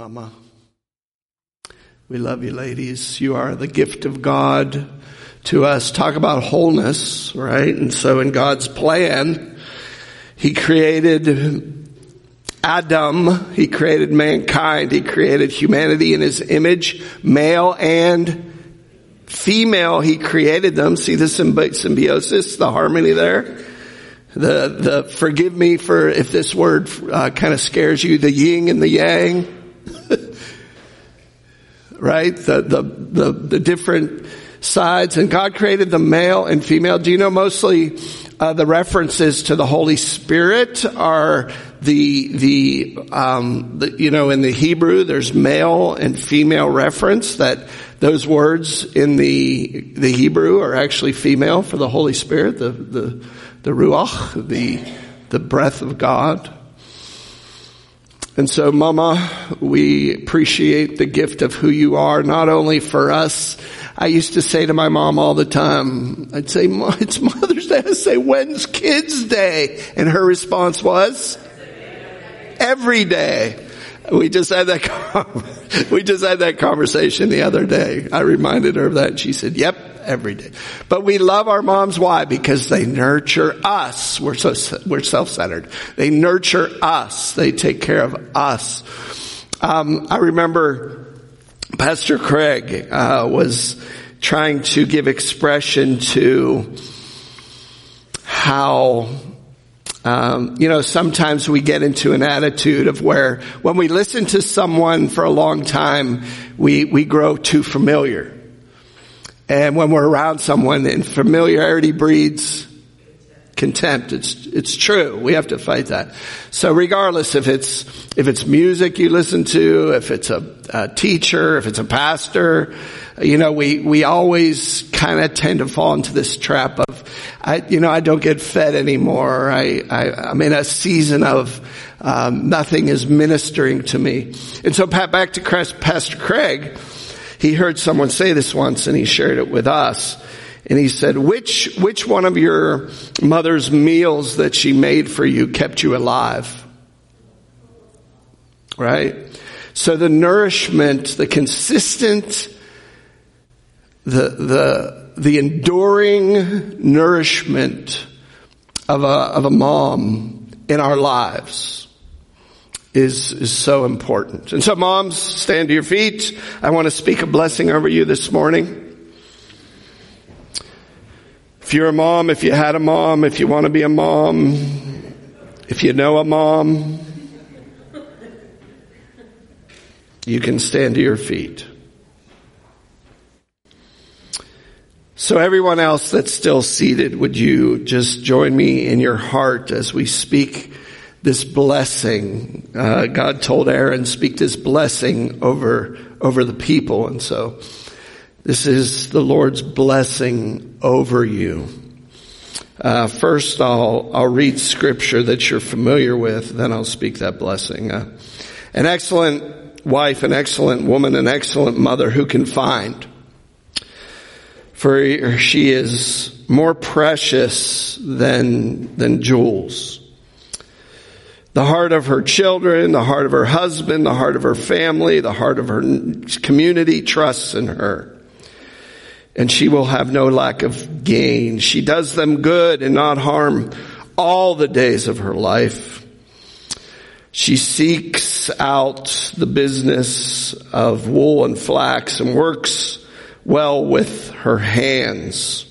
Mama. We love you, ladies. You are the gift of God to us. Talk about wholeness, right? And so in God's plan, He created Adam. He created mankind. He created humanity in His image, male and female. He created them. See the symbiosis, the harmony there? The forgive me for if this word kind of scares you, the yin and the yang. Right? The different sides. And God created the male and female. Do you know mostly the references to the Holy Spirit are the you know, in the Hebrew there's male and female reference, that those words in the Hebrew are actually female for the Holy Spirit, the Ruach, the breath of God. And so, Mama, we appreciate the gift of who you are, not only for us. I used to say to my mom all the time, I'd say, it's Mother's Day. I'd say, when's Kids Day? And her response was, every day. We just had that conversation the other day. I reminded her of that and she said, yep, every day. But we love our moms. Why? Because they nurture us. We're self-centered. They nurture us. They take care of us. I remember Pastor Craig was trying to give expression to how you know, sometimes we get into an attitude of where when we listen to someone for a long time, we grow too familiar. And when we're around someone, and familiarity breeds contempt. It's true. We have to fight that. So regardless if it's music you listen to, if it's a teacher, if it's a pastor, you know, we always kind of tend to fall into this trap of, I don't get fed anymore. I'm in a season of, nothing is ministering to me. And so back to Pastor Craig, he heard someone say this once and he shared it with us. And he said, which one of your mother's meals that she made for you kept you alive? Right? So the nourishment, the consistent, the enduring nourishment of a mom in our lives is so important. And so moms, stand to your feet. I want to speak a blessing over you this morning. If you're a mom, if you had a mom, if you want to be a mom, if you know a mom, you can stand to your feet. So everyone else that's still seated, would you just join me in your heart as we speak this blessing? God told Aaron, speak this blessing over the people. And so this is the Lord's blessing over you. First I'll read scripture that you're familiar with, then I'll speak that blessing. An excellent wife, an excellent woman, an excellent mother who can find. For she is more precious than jewels. The heart of her children, the heart of her husband, the heart of her family, the heart of her community trusts in her. And she will have no lack of gain. She does them good and not harm all the days of her life. She seeks out the business of wool and flax and works well with her hands.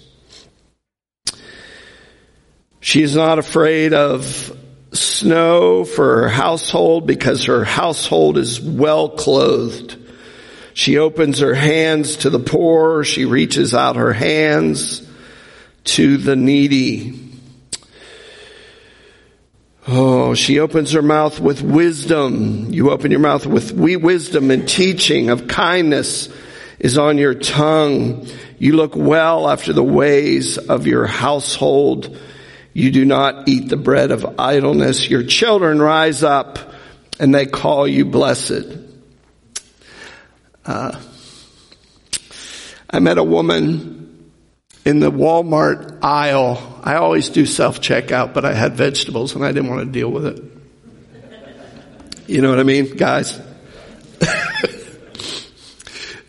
She is not afraid of snow for her household because her household is well clothed. She opens her hands to the poor. She reaches out her hands to the needy. Oh, she opens her mouth with wisdom. You open your mouth with wisdom, and teaching of kindness is on your tongue. You look well after the ways of your household. You do not eat the bread of idleness. Your children rise up and they call you blessed. I met a woman in the Walmart aisle. I always do self-checkout, but I had vegetables and I didn't want to deal with it. You know what I mean, guys?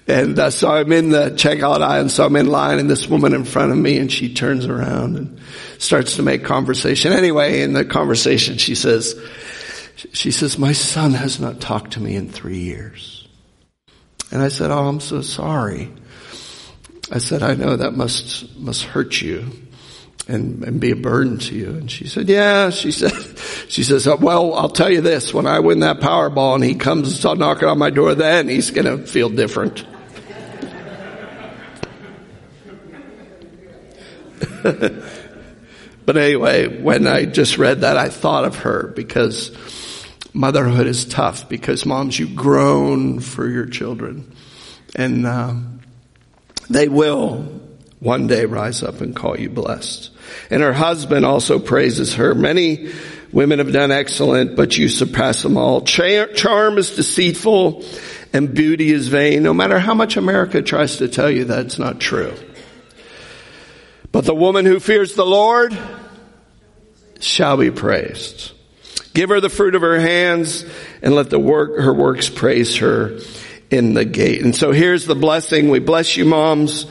And so I'm in the checkout aisle, and so I'm in line, and this woman in front of me, and she turns around and starts to make conversation. Anyway, in the conversation, she says, my son has not talked to me in 3 years. And I said, oh, I'm so sorry. I said, I know that must hurt you and be a burden to you. And she said, yeah, she says, well, I'll tell you this, when I win that Powerball and he comes knocking on my door, then he's going to feel different. But anyway, when I just read that, I thought of her, because motherhood is tough, because moms, you groan for your children, and they will one day rise up and call you blessed. And her husband also praises her. Many women have done excellent, but you surpass them all. Charm is deceitful and beauty is vain, no matter how much America tries to tell you that's not true. But the woman who fears the Lord shall be praised. Give her the fruit of her hands, and let her works praise her in the gate. And so here's the blessing. We bless you, moms.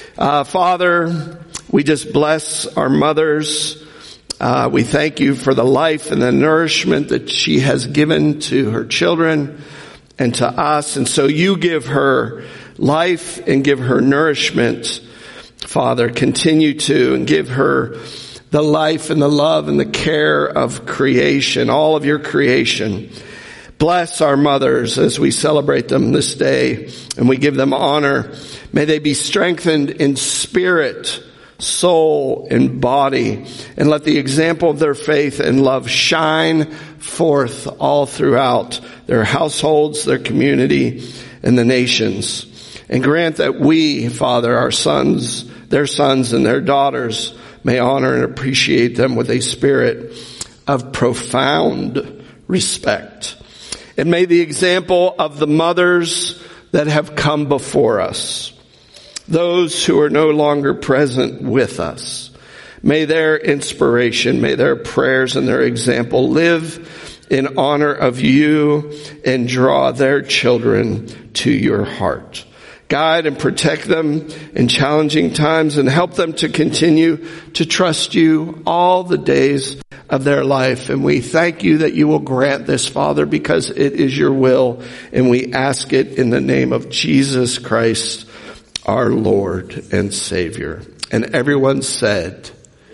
Father, we just bless our mothers. We thank you for the life and the nourishment that she has given to her children and to us. And so you give her life and give her nourishment. Father, continue to, and give her the life and the love and the care of creation, all of your creation. Bless our mothers as we celebrate them this day and we give them honor. May they be strengthened in spirit, soul, and body, and let the example of their faith and love shine forth all throughout their households, their community, and the nations. And grant that we, Father, our sons, their sons and their daughters, may honor and appreciate them with a spirit of profound respect. And may the example of the mothers that have come before us, those who are no longer present with us, may their inspiration, may their prayers and their example live in honor of you and draw their children to your heart. Guide and protect them in challenging times and help them to continue to trust you all the days of their life. And we thank you that you will grant this, Father, because it is your will. And we ask it in the name of Jesus Christ, our Lord and Savior. And everyone said,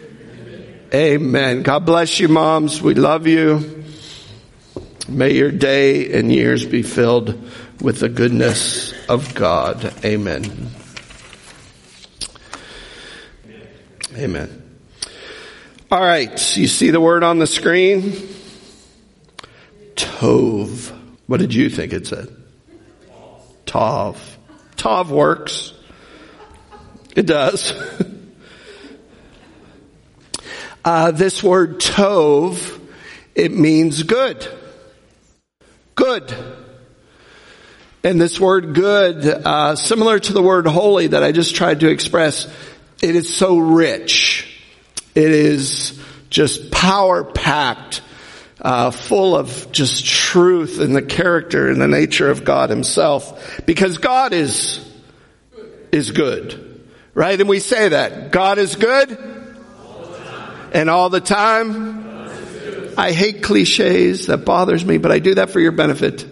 Amen. God bless you, moms. We love you. May your day and years be filled with the goodness of God. Amen. Amen. All right. You see the word on the screen? Tov. What did you think it said? Tov. Tov works. It does. This word tov, it means good. Good. And this word good, similar to the word holy that I just tried to express, it is so rich. It is just power-packed, full of just truth and the character and the nature of God himself. Because God is good. Right? And we say that. God is good. And all the time. I hate cliches. That bothers me, but I do that for your benefit.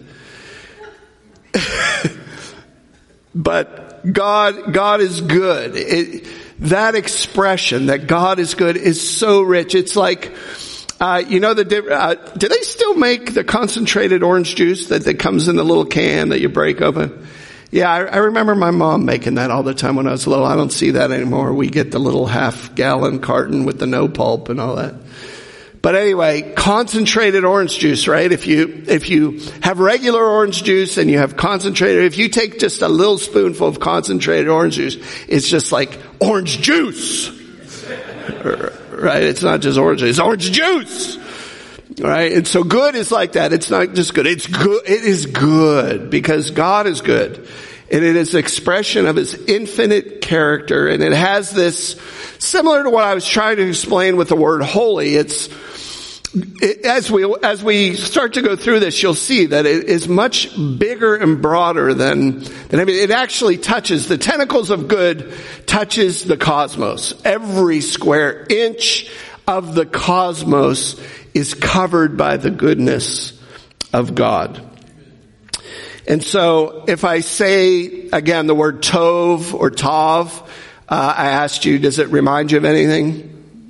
But God is good. That expression that God is good is so rich. It's like, do they still make the concentrated orange juice that comes in the little can that you break open? Yeah, I remember my mom making that all the time when I was little. I don't see that anymore. We get the little half-gallon carton with the no pulp and all that. But anyway, concentrated orange juice, right? If you have regular orange juice and you have concentrated, if you take just a little spoonful of concentrated orange juice, it's just like orange juice. Right? It's not just orange juice, it's orange juice. Right? And so good is like that. It's not just good. It's good. It is good because God is good. And it is expression of his infinite character. And it has this, similar to what I was trying to explain with the word holy, it's as we start to go through this, you'll see that it is much bigger and broader than it actually touches the tentacles of good, touches the cosmos. Every square inch of the cosmos is covered by the goodness of God. And so if I say again the word tov or tav, I asked you, does it remind you of anything?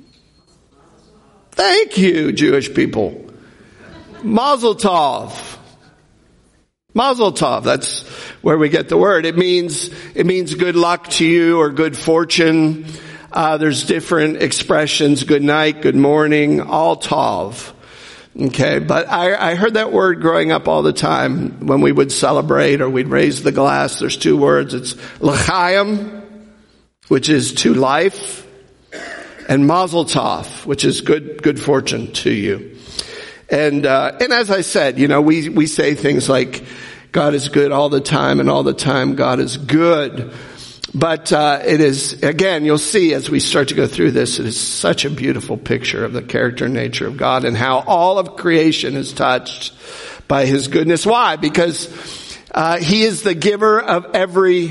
Thank you, Jewish people. Mazel tov. Mazel tov. That's where we get the word. It means good luck to you or good fortune. There's different expressions. Good night, good morning, all tov. Okay, but I heard that word growing up all the time when we would celebrate or we'd raise the glass. There's two words. It's l'chaim, which is to life, and mazel tov, which is good fortune to you. And as I said, we say things like God is good all the time, and all the time God is good. But it is, again, you'll see as we start to go through this, it is such a beautiful picture of the character and nature of God and how all of creation is touched by His goodness. Why? Because He is the giver of every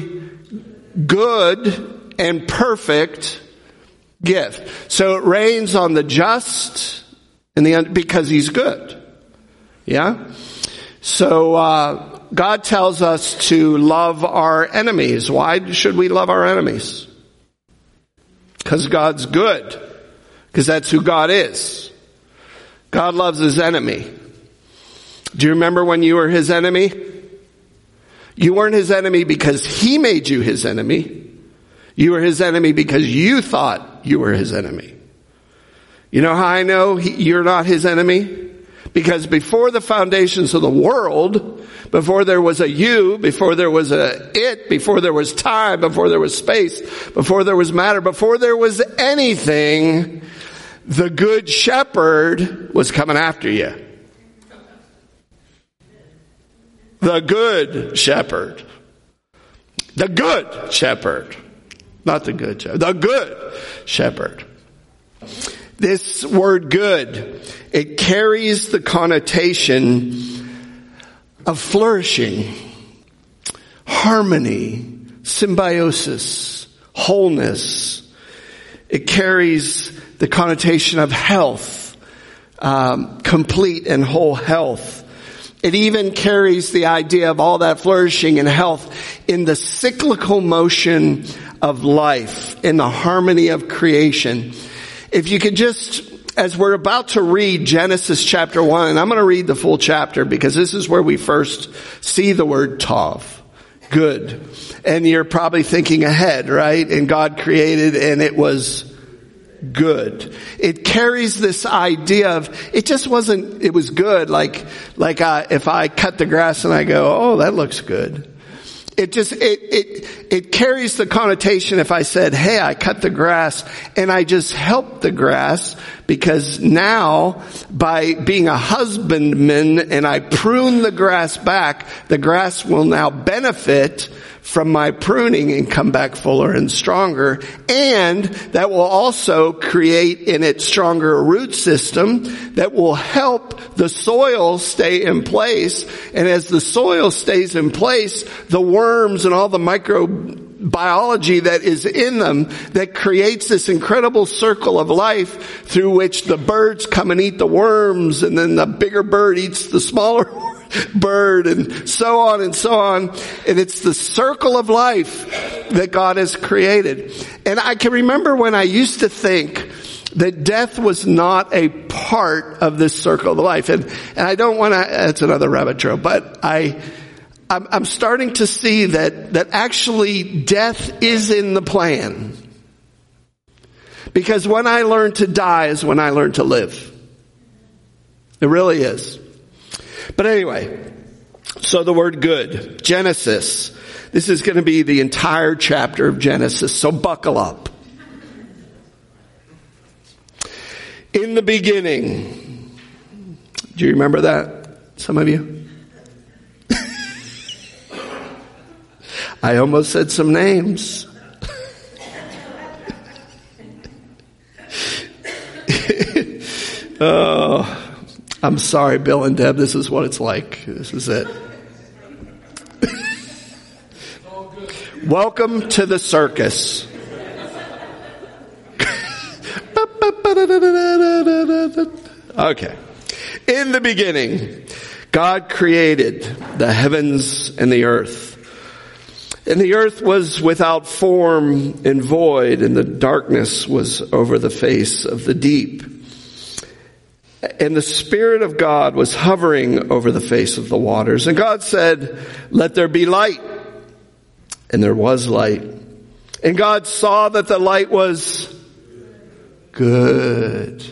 good and perfect gift. So it rains on the just and because He's good. Yeah? So God tells us to love our enemies. Why should we love our enemies? Because God's good. Because that's who God is. God loves His enemy. Do you remember when you were His enemy? You weren't His enemy because He made you His enemy. You were His enemy because you thought you were His enemy. You know how I know you're not His enemy? Because before the foundations of the world, before there was a you, before there was a it, before there was time, before there was space, before there was matter, before there was anything, the good shepherd was coming after you. The good shepherd. The good shepherd. Not the good shepherd. The good shepherd. This word good, it carries the connotation of flourishing, harmony, symbiosis, wholeness. It carries the connotation of health, complete and whole health. It even carries the idea of all that flourishing and health in the cyclical motion of life, in the harmony of creation. If you could just, as we're about to read Genesis chapter 1, and I'm going to read the full chapter because this is where we first see the word tov, good. And you're probably thinking ahead, right? And God created and it was good. It carries this idea of, it just wasn't, it was good like if I cut the grass and I go, oh, that looks good. It carries the connotation if I said, hey, I cut the grass and I just helped the grass because now by being a husbandman and I prune the grass back, the grass will now benefit from my pruning and come back fuller and stronger. And that will also create in it stronger root system that will help the soil stay in place. And as the soil stays in place, the worms and all the microbiology that is in them that creates this incredible circle of life through which the birds come and eat the worms and then the bigger bird eats the smaller bird and so on and so on. And it's the circle of life that God has created. And I can remember when I used to think that death was not a part of this circle of life. And I don't want to, that's another rabbit trail, but I'm starting to see that actually death is in the plan. Because when I learn to die is when I learn to live. It really is. But anyway, so the word good, Genesis. This is going to be the entire chapter of Genesis, so buckle up. In the beginning. Do you remember that? Some of you? I almost said some names. Oh. I'm sorry, Bill and Deb, this is what it's like. This is it. Welcome to the circus. Okay. In the beginning, God created the heavens and the earth. And the earth was without form and void, and the darkness was over the face of the deep. And the Spirit of God was hovering over the face of the waters. And God said, "Let there be light." And there was light. And God saw that the light was good.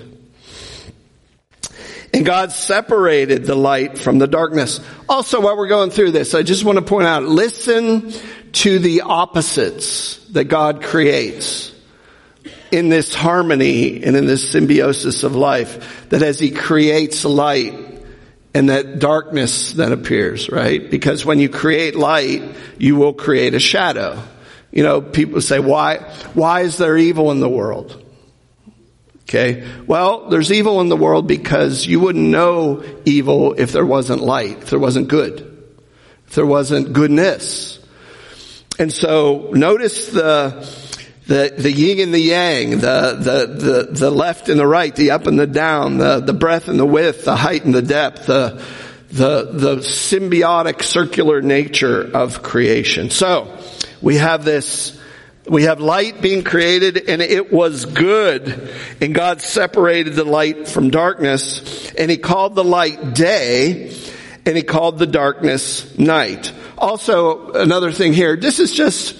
And God separated the light from the darkness. Also, while we're going through this, I just want to point out, listen to the opposites that God creates in this harmony and in this symbiosis of life, that as He creates light and that darkness then appears, right? Because when you create light, you will create a shadow. You know, people say, why is there evil in the world? Okay. Well, there's evil in the world because you wouldn't know evil if there wasn't light, if there wasn't good, if there wasn't goodness. And so notice the yin and the yang, the left and the right, the up and the down, the breadth and the width, the height and the depth, the symbiotic circular nature of creation. So we have light being created, and it was good. And God separated the light from darkness, and He called the light day, and He called the darkness night. Also, another thing here, this is just,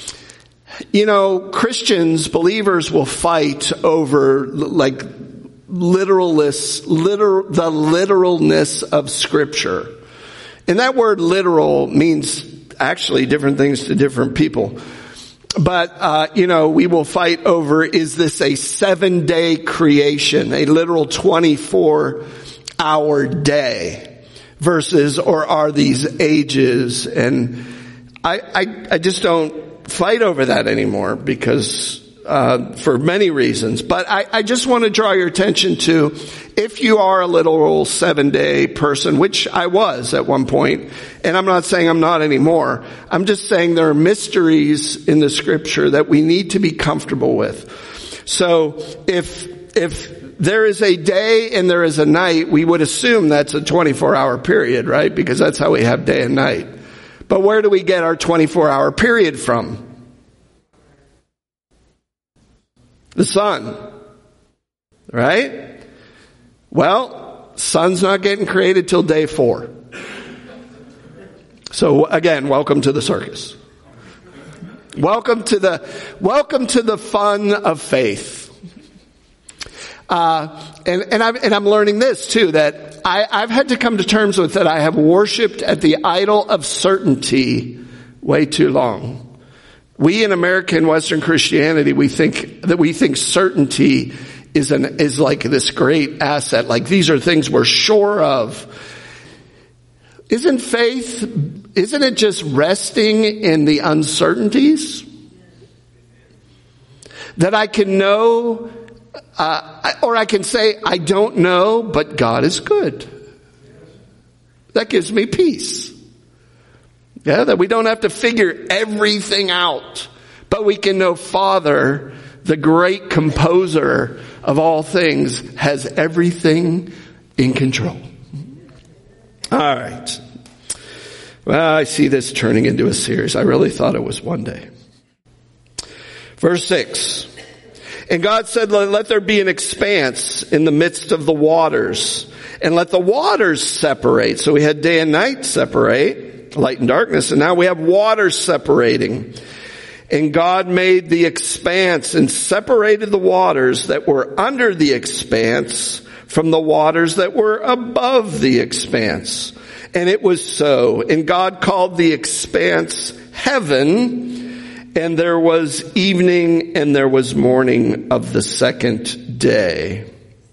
Christians, believers will fight over like the literalness of Scripture. And that word literal means actually different things to different people. But, we will fight over, is this a 7-day creation, a literal 24-hour day versus, or are these ages? And I just don't fight over that anymore because, for many reasons. But I just want to draw your attention to, if you are a literal 7-day person, which I was at one point, and I'm not saying I'm not anymore, I'm just saying there are mysteries in the Scripture that we need to be comfortable with. So if there is a day and there is a night, we would assume that's a 24-hour period, right? Because that's how we have day and night. But where do we get our 24-hour period from? The sun, right? Well, sun's not getting created till day 4. So again, welcome to the circus. Welcome to the fun of faith. And I'm learning this too, that I've had to come to terms with that I have worshiped at the idol of certainty way too long. We in American Western Christianity, we think certainty is like this great asset. Like these are things we're sure of. Isn't it just resting in the uncertainties? That I can know, or I can say, I don't know, but God is good. That gives me peace. Yeah, that we don't have to figure everything out, but we can know Father, the great composer of all things, has everything in control. All right. Well, I see this turning into a series. I really thought it was one day. Verse 6. And God said, let there be an expanse in the midst of the waters, and let the waters separate. So we had day and night separate, light and darkness, and now we have waters separating. And God made the expanse and separated the waters that were under the expanse from the waters that were above the expanse. And it was so. And God called the expanse heaven, and there was evening and there was morning of the second day.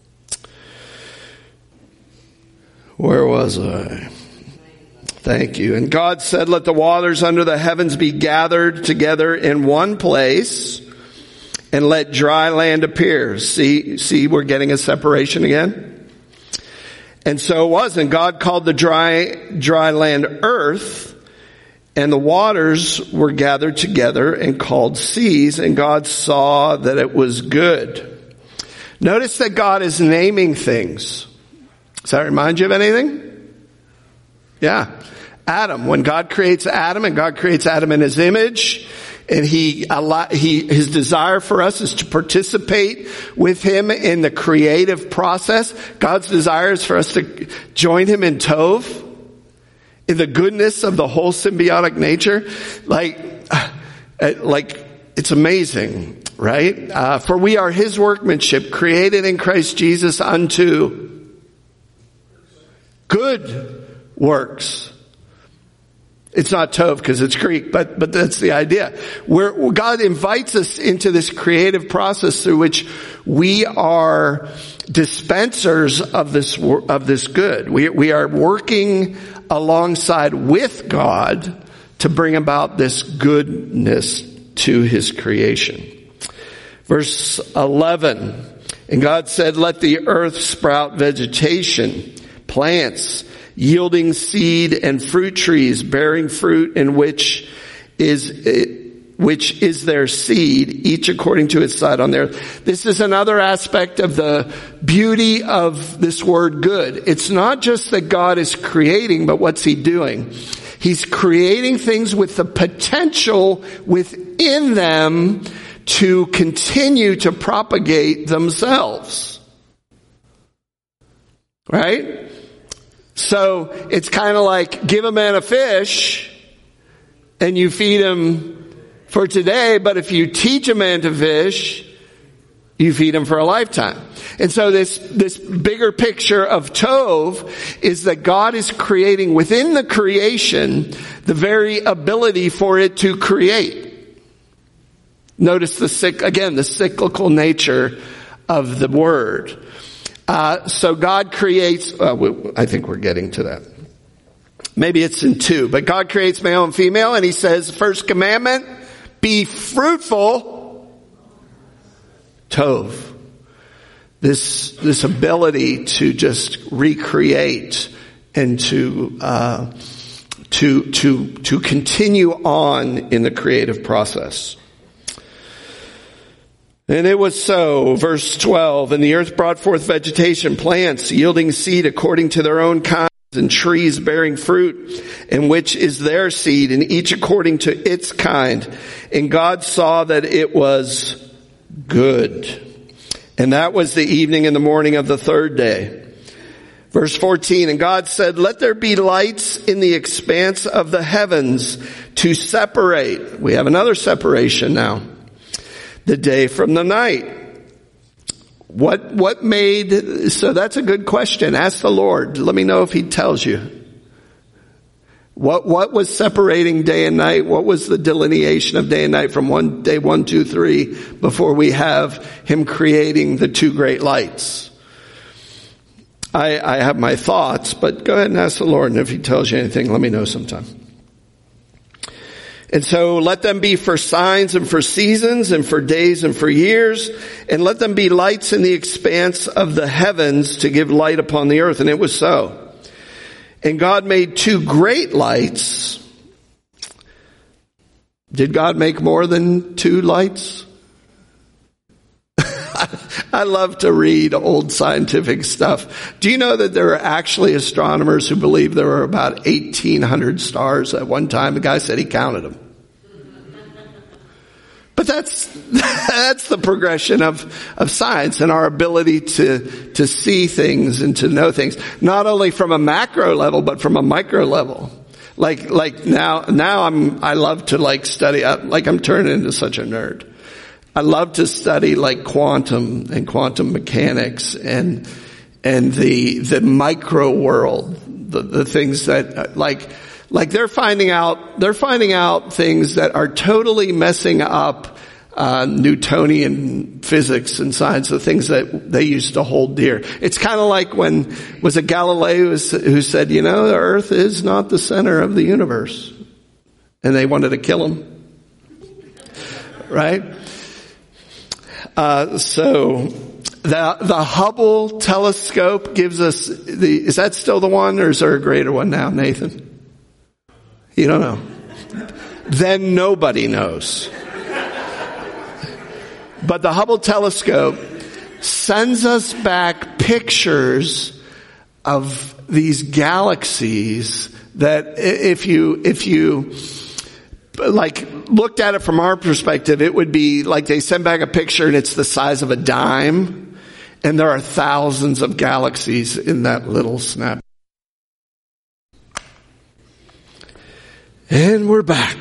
Where was I? Thank you. And God said, let the waters under the heavens be gathered together in one place, and let dry land appear. See, we're getting a separation again. And so it was, and God called the dry land earth, and the waters were gathered together and called seas, and God saw that it was good. Notice that God is naming things. Does that remind you of anything? Yeah. Adam, when God creates Adam, and God creates Adam in his image, and his desire for us is to participate with him in the creative process. God's desire is for us to join him in Tov, in the goodness of the whole symbiotic nature. Like it's amazing, right? For we are his workmanship, created in Christ Jesus unto good works. It's not Tov because it's Greek, but that's the idea. God invites us into this creative process through which we are dispensers of this good. We are working alongside with God to bring about this goodness to his creation. Verse 11, and God said, let the earth sprout vegetation, plants, yielding seed, and fruit trees bearing fruit in which is their seed, each according to its side on the earth. This is another aspect of the beauty of this word good. It's not just that God is creating, but what's he doing? He's creating things with the potential within them to continue to propagate themselves. Right? So it's kind of like give a man a fish and you feed him for today, but if you teach a man to fish, you feed him for a lifetime. And so this bigger picture of Tov is that God is creating within the creation the very ability for it to create. Notice the cyclical nature of the word. So God creates, I think we're getting to that. Maybe it's in 2, but God creates male and female, and he says, first commandment, be fruitful. Tov. This ability to just recreate and to continue on in the creative process. And it was so, verse 12, and the earth brought forth vegetation, plants, yielding seed according to their own kinds, and trees bearing fruit, in which is their seed, and each according to its kind. And God saw that it was good. And that was the evening and the morning of the third day. Verse 14, and God said, let there be lights in the expanse of the heavens to separate. We have another separation now. The day from the night. What made, so that's a good question. Ask the Lord. Let me know if he tells you. What was separating day and night? What was the delineation of day and night from day 1, 2, 3 before we have him creating the two great lights? I have my thoughts, but go ahead and ask the Lord, and if he tells you anything, let me know sometime. And so let them be for signs and for seasons and for days and for years, and let them be lights in the expanse of the heavens to give light upon the earth. And it was so. And God made two great lights. Did God make more than two lights? I love to read old scientific stuff. Do you know that there are actually astronomers who believe there were about 1,800 stars at one time? The guy said he counted them. But that's the progression of science and our ability to see things and to know things, not only from a macro level, but from a micro level. Like now I love to study, I'm turning into such a nerd. I love to study quantum and quantum mechanics and the micro world, the things that they're finding out things that are totally messing up Newtonian physics and science, the things that they used to hold dear. It's kind of like was it Galileo who said, the earth is not the center of the universe. And they wanted to kill him. Right? The Hubble telescope gives us is that still the one, or is there a greater one now, Nathan? You don't know. Then nobody knows. But the Hubble telescope sends us back pictures of these galaxies that if you like looked at it from our perspective, it would be like they send back a picture and it's the size of a dime, and there are thousands of galaxies in that little snap. And we're back.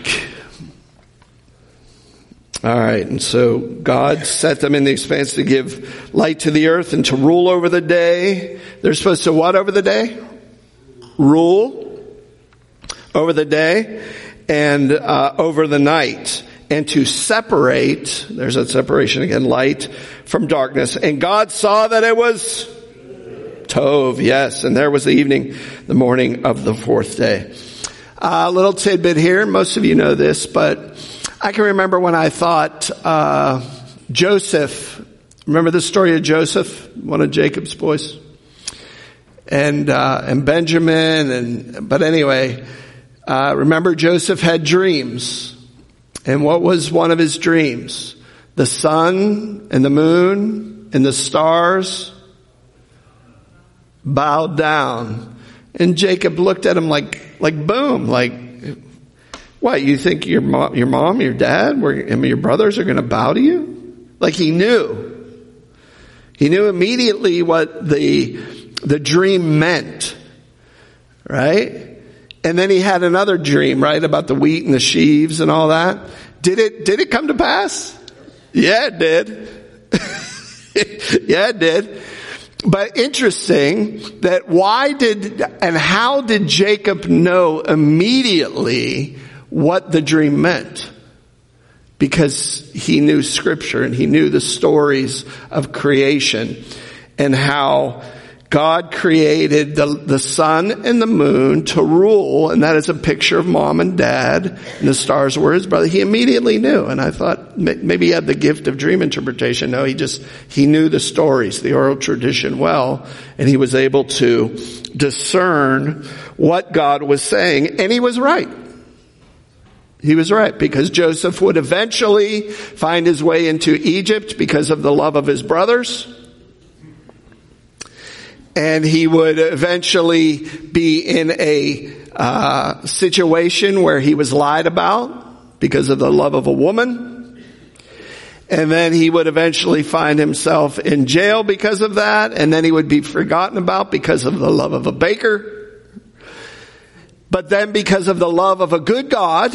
All right, and so God set them in the expanse to give light to the earth and to rule over the day. They're supposed to what over the day? Rule over the day and over the night. And to separate, there's that separation again, light from darkness. And God saw that it was Tov, yes. And there was the evening, the morning of the fourth day. A little tidbit here. Most of you know this, but I can remember when I thought Joseph, remember the story of Joseph, one of Jacob's boys? And Benjamin, but anyway, remember Joseph had dreams. And what was one of his dreams? The sun and the moon and the stars bowed down. And Jacob looked at him like boom, like, what, you think your mom, your dad, your brothers are going to bow to you? Like he knew. He knew immediately what the dream meant. Right? And then he had another dream, right, about the wheat and the sheaves and all that. Did it come to pass? Yeah, it did. Yeah, it did. But interesting that how did Jacob know immediately what the dream meant? Because he knew Scripture and he knew the stories of creation and how God created the sun and the moon to rule, and that is a picture of mom and dad, and the stars were his brother. He immediately knew, and I thought maybe he had the gift of dream interpretation. No, he knew the stories, the oral tradition well, and he was able to discern what God was saying, and he was right. He was right, because Joseph would eventually find his way into Egypt because of the love of his brothers. And he would eventually be in a situation where he was lied about because of the love of a woman. And then he would eventually find himself in jail because of that. And then he would be forgotten about because of the love of a baker. But then because of the love of a good God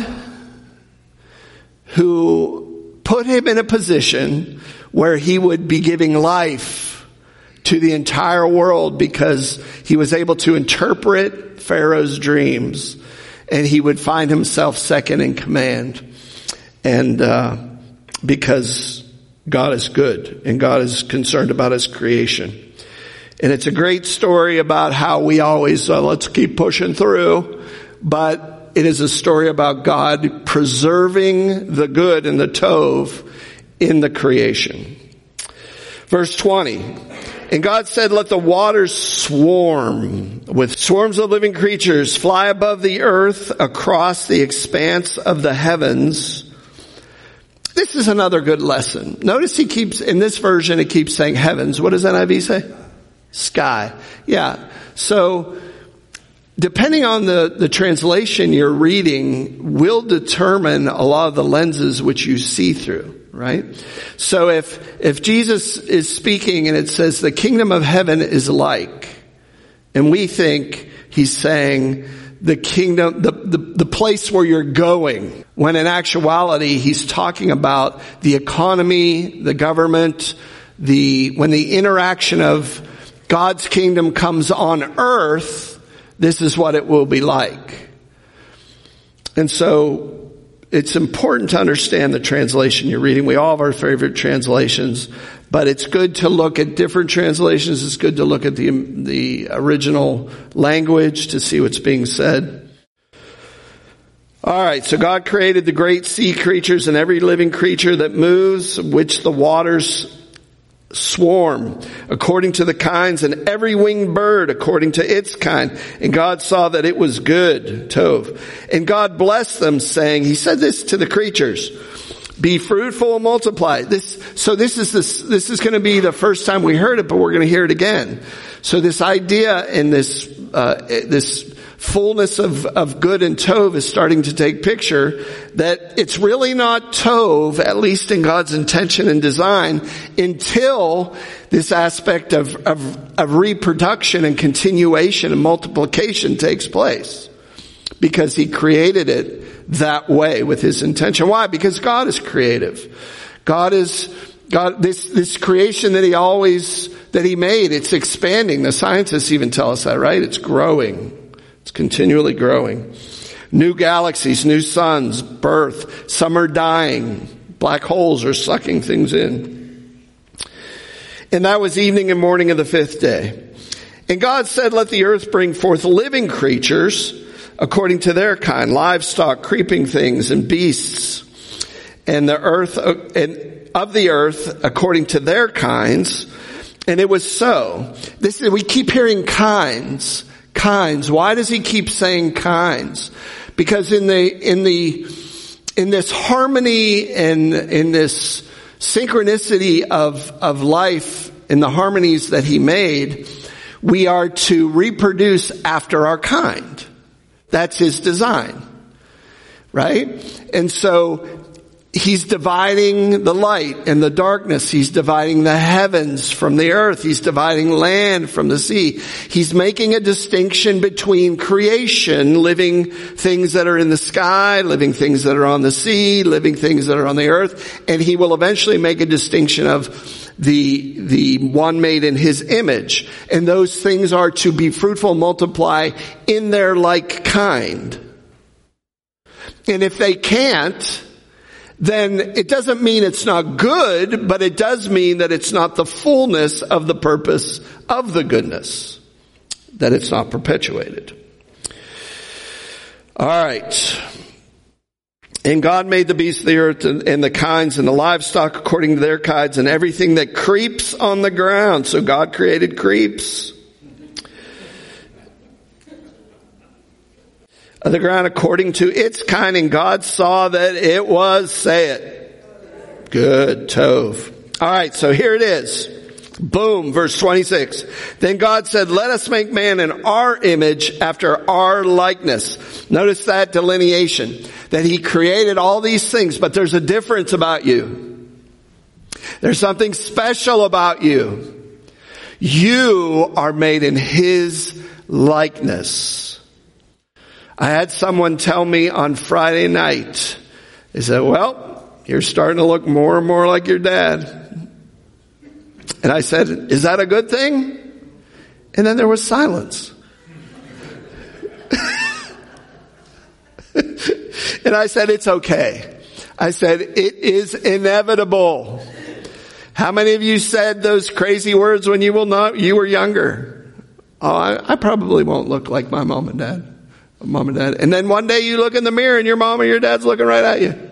who put him in a position where he would be giving life to the entire world, because he was able to interpret Pharaoh's dreams, and he would find himself second in command. And because God is good and God is concerned about his creation. And it's a great story about how we always, let's keep pushing through, but it is a story about God preserving the good and the Tov in the creation. Verse 20. And God said, let the waters swarm with swarms of living creatures, fly above the earth across the expanse of the heavens. This is another good lesson. Notice in this version, it keeps saying heavens. What does NIV say? Sky. Yeah. So, depending on the translation you're reading will determine a lot of the lenses which you see through. Right? So if Jesus is speaking and it says the kingdom of heaven is like, and we think he's saying the kingdom, the place where you're going, when in actuality he's talking about the economy, the government, when the interaction of God's kingdom comes on earth, this is what it will be like. And so it's important to understand the translation you're reading. We all have our favorite translations, but it's good to look at different translations. It's good to look at the original language to see what's being said. All right, so God created the great sea creatures and every living creature that moves, which the waters swarm according to the kinds, and every winged bird according to its kind. And God saw that it was good, Tov. And God blessed them, saying, he said this to the creatures, be fruitful and multiply. This is going to be the first time we heard it, but we're going to hear it again. So this idea and this fullness of good and Tov is starting to take picture that it's really not Tov, at least in God's intention and design, until this aspect of reproduction and continuation and multiplication takes place. Because he created it that way with his intention. Why? Because God is creative. God, this creation that he made, it's expanding. The scientists even tell us that, right? It's growing. It's continually growing. New galaxies, new suns, birth. Some are dying. Black holes are sucking things in. And that was evening and morning of the fifth day. And God said, let the earth bring forth living creatures according to their kind, livestock, creeping things, and beasts, and the earth, and of the earth according to their kinds. And it was so. We keep hearing kinds. Why does he keep saying kinds? Because in this harmony and in this synchronicity of life, in the harmonies that he made, we are to reproduce after our kind. That's his design, right? And so he's dividing the light and the darkness. He's dividing the heavens from the earth. He's dividing land from the sea. He's making a distinction between creation, living things that are in the sky, living things that are on the sea, living things that are on the earth. And he will eventually make a distinction of the one made in his image. And those things are to be fruitful, multiply in their like kind. And if they can't, then it doesn't mean it's not good, but it does mean that it's not the fullness of the purpose of the goodness, that it's not perpetuated. All right. And God made the beasts of the earth and the kinds and the livestock according to their kinds and everything that creeps on the ground. So God created creeps of the ground according to its kind, and God saw that it was, say it, good, Tov. All right, so here it is. Boom, verse 26. Then God said, let us make man in our image after our likeness. Notice that delineation, that he created all these things, but there's a difference about you. There's something special about you. You are made in his likeness. I had someone tell me on Friday night, they said, well, you're starting to look more and more like your dad. And I said, is that a good thing? And then there was silence. And I said, it's okay. I said, it is inevitable. How many of you said those crazy words when you were younger? Oh, I probably won't look like my mom and dad. And then one day you look in the mirror and your mom or your dad's looking right at you.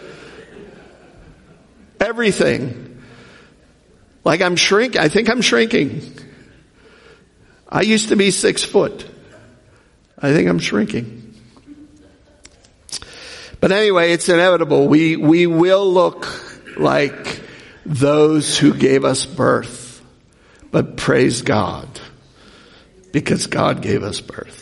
Everything. Like I think I'm shrinking. I used to be 6 foot. I think I'm shrinking. But anyway, it's inevitable. We will look like those who gave us birth. But praise God, because God gave us birth.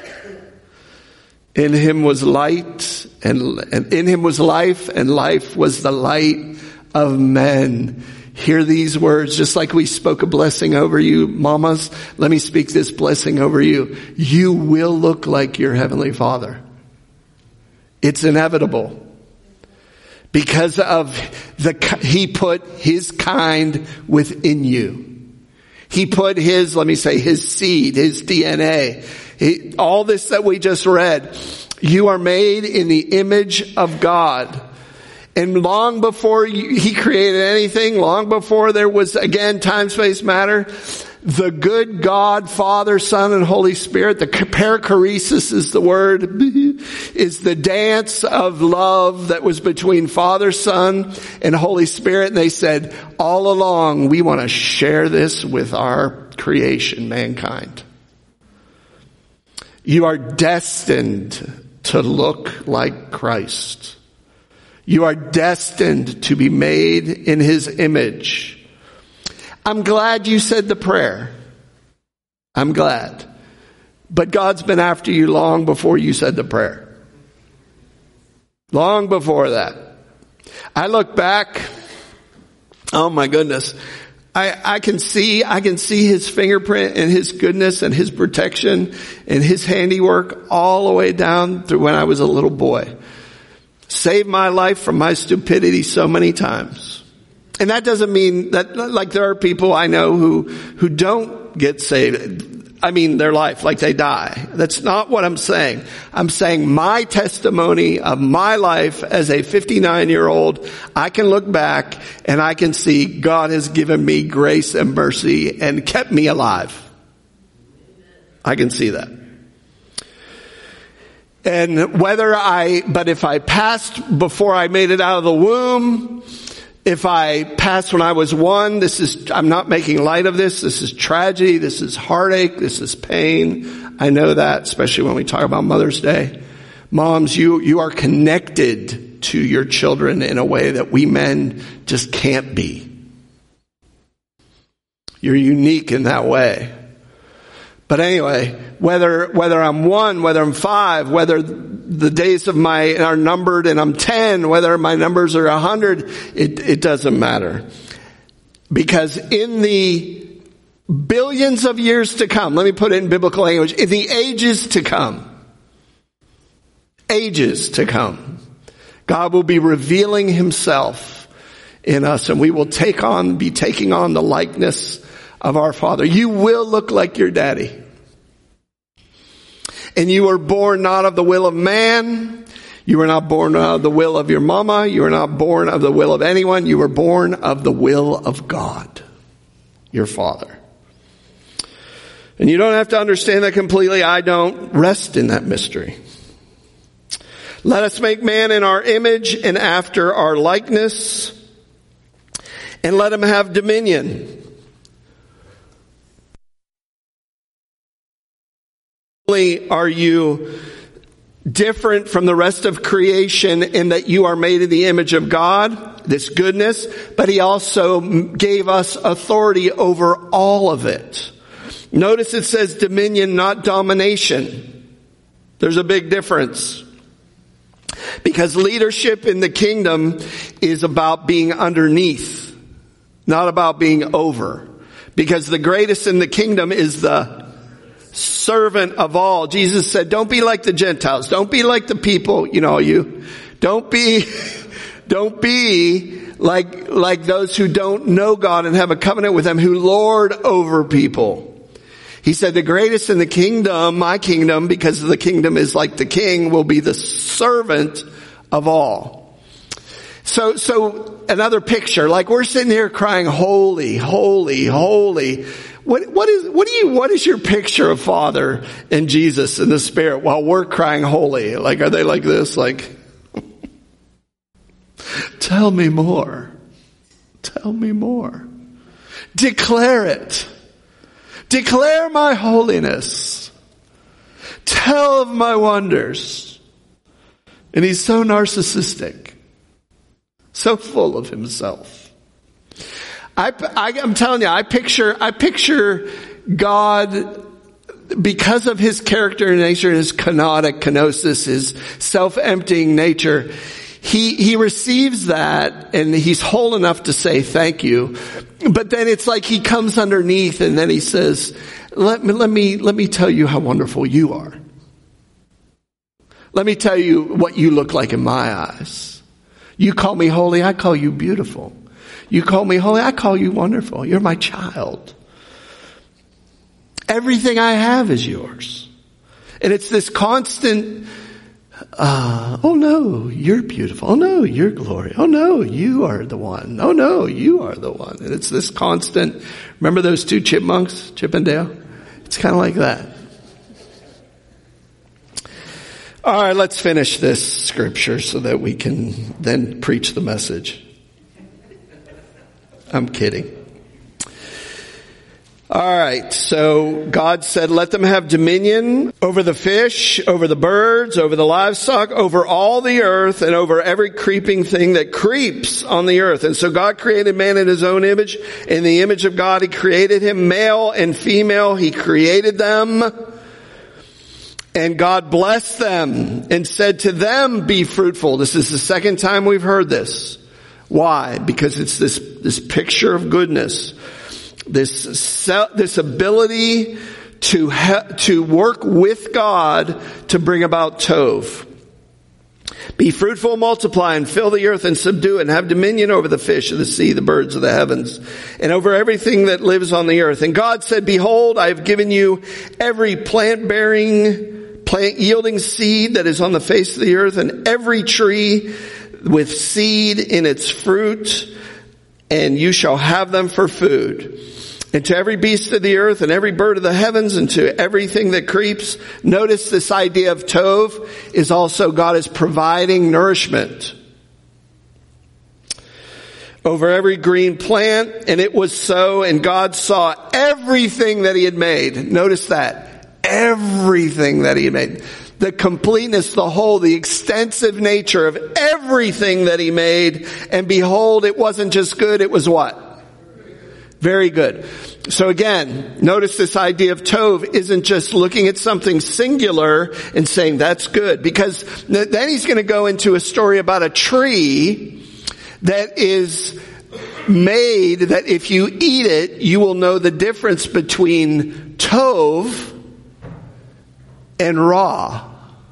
In him was light, and in him was life, and life was the light of men. Hear these words, just like we spoke a blessing over you, mamas. Let me speak this blessing over you. You will look like your heavenly Father. It's inevitable. Because of he put his kind within you. He put his seed, his DNA. All this that we just read, you are made in the image of God. And long before he created anything, long before there was, again, time, space, matter, the good God, Father, Son, and Holy Spirit. The perichoresis is the word, is the dance of love that was between Father, Son, and Holy Spirit. And they said, all along, we want to share this with our creation, mankind. You are destined to look like Christ. You are destined to be made in His image. I'm glad you said the prayer. I'm glad. But God's been after you long before you said the prayer. Long before that. I look back. Oh my goodness. I can see His fingerprint and His goodness and His protection and His handiwork all the way down through when I was a little boy. Saved my life from my stupidity so many times. And that doesn't mean that, like, there are people I know who don't get saved. I mean, their life, like they die. That's not what I'm saying. I'm saying my testimony of my life as a 59-year-old, I can look back and I can see God has given me grace and mercy and kept me alive. I can see that. And but if I passed before I made it out of the womb, if I passed when I was 1, I'm not making light of this. This is tragedy. This is heartache. This is pain. I know that, especially when we talk about Mother's Day. Moms, you are connected to your children in a way that we men just can't be. You're unique in that way. But anyway, whether I'm 1, whether I'm 5, whether the days of are numbered and I'm 10, whether my numbers are 100, it doesn't matter. Because in the billions of years to come, let me put it in biblical language, in the ages to come, God will be revealing Himself in us, and we will be taking on the likeness of our Father. You will look like your daddy. And you were born not of the will of man. You were not born of the will of your mama. You were not born of the will of anyone. You were born of the will of God, your Father. And you don't have to understand that completely. I don't. Rest in that mystery. Let us make man in our image and after our likeness, and let him have dominion. Are you different from the rest of creation in that you are made in the image of God, this goodness, but He also gave us authority over all of it. Notice it says dominion, not domination. There's a big difference. Because leadership in the kingdom is about being underneath, not about being over. Because the greatest in the kingdom is the servant of all. Jesus said, don't be like the Gentiles. Don't be like the people, Don't be like those who don't know God and have a covenant with Him, who lord over people. He said, the greatest in the kingdom, my kingdom, because the kingdom is like the king, will be the servant of all. So another picture, like we're sitting here crying, holy, holy, holy. What is your picture of Father and Jesus and the Spirit while we're crying holy? Like, are they like this? Like, tell me more. Tell me more. Declare it. Declare my holiness. Tell of my wonders. And He's so narcissistic. So full of Himself. I'm telling you, I picture God, because of His character and nature, His kenosis, His self-emptying nature. He receives that and He's whole enough to say thank you. But then it's like He comes underneath and then He says, let me tell you how wonderful you are. Let me tell you what you look like in my eyes. You call me holy, I call you beautiful. You call me holy, I call you wonderful. You're my child. Everything I have is yours. And it's this constant oh no, you're beautiful. Oh no, you're glorious. Oh no, you are the one. Oh no, you are the one. And it's this constant, remember those two chipmunks, Chip and Dale? It's kind of like that. All right, let's finish this scripture so that we can then preach the message. I'm kidding. All right, so God said, let them have dominion over the fish, over the birds, over the livestock, over all the earth, and over every creeping thing that creeps on the earth. And so God created man in his own image. In the image of God, he created him, male and female, he created them. And God blessed them and said to them, be fruitful. This is the second time we've heard this. Why? Because it's this picture of goodness. This ability to work with God to bring about tov. Be fruitful, multiply, and fill the earth and subdue it, and have dominion over the fish of the sea, the birds of the heavens, and over everything that lives on the earth. And God said, behold, I have given you every plant yielding seed that is on the face of the earth, and every tree with seed in its fruit, and you shall have them for food. And to every beast of the earth and every bird of the heavens and to everything that creeps. Notice this idea of tov is also God is providing nourishment over every green plant. And it was so, and God saw everything that he had made. Notice that. Everything that he had made. The completeness, the whole, the extensive nature of everything that he made. And behold, it wasn't just good, it was what? Very good. So again, notice this idea of tov isn't just looking at something singular and saying that's good. Because then he's going to go into a story about a tree that is made that if you eat it, you will know the difference between tov and ra,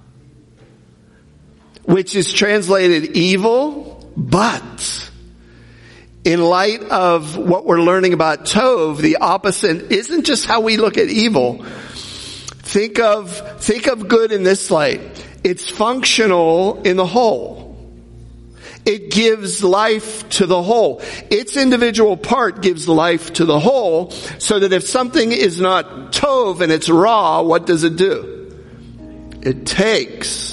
which is translated evil, but in light of what we're learning about tov, the opposite isn't just how we look at evil. Think of good in this light. It's functional in the whole. It gives life to the whole. Its individual part gives life to the whole, so that if something is not tov and it's raw, what does it do? It takes.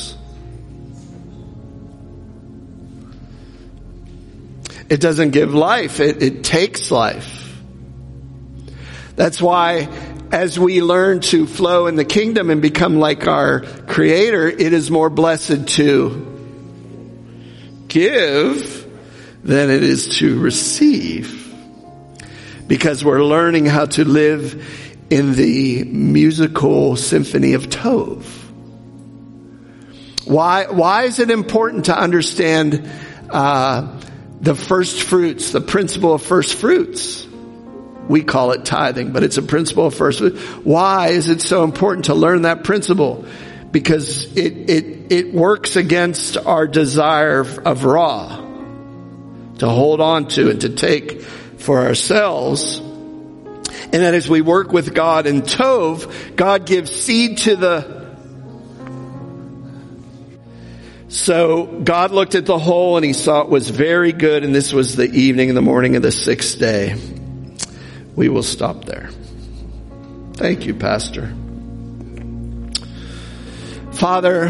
It doesn't give life. It takes life. That's why as we learn to flow in the kingdom and become like our Creator, it is more blessed to give than it is to receive. Because we're learning how to live in the musical symphony of tov. Why is it important to understand the first fruits, the principle of first fruits? We call it tithing, but it's a principle of first fruits. Why is it so important to learn that principle? Because it works against our desire of raw, to hold on to and to take for ourselves. And that as we work with God in tov, God gives seed to the. So God looked at the whole and he saw it was very good, and this was the evening and the morning of the sixth day. We will stop there. Thank you, Pastor. Father,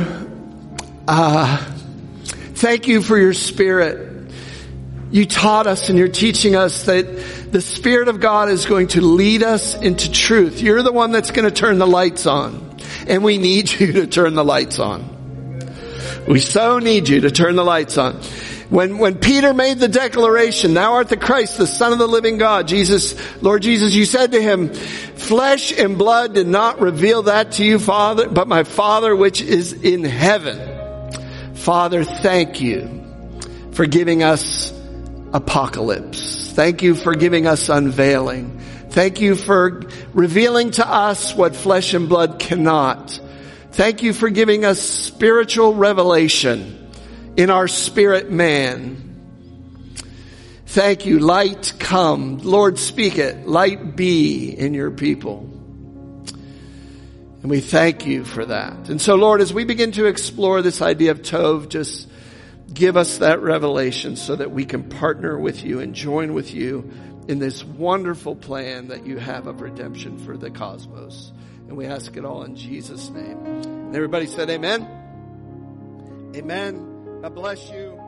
thank you for your Spirit. You taught us and you're teaching us that the Spirit of God is going to lead us into truth. You're the one that's going to turn the lights on, and we need you to turn the lights on. We so need you to turn the lights on. When Peter made the declaration, thou art the Christ, the Son of the living God, Lord Jesus, you said to him, flesh and blood did not reveal that to you, Father, but my Father which is in heaven. Father, thank you for giving us apocalypse. Thank you for giving us unveiling. Thank you for revealing to us what flesh and blood cannot. Thank you for giving us spiritual revelation in our spirit man. Thank you. Light come. Lord, speak it. Light be in your people. And we thank you for that. And so, Lord, as we begin to explore this idea of Tov, just give us that revelation so that we can partner with you and join with you in this wonderful plan that you have of redemption for the cosmos. And we ask it all in Jesus' name. And everybody said amen. Amen. God bless you.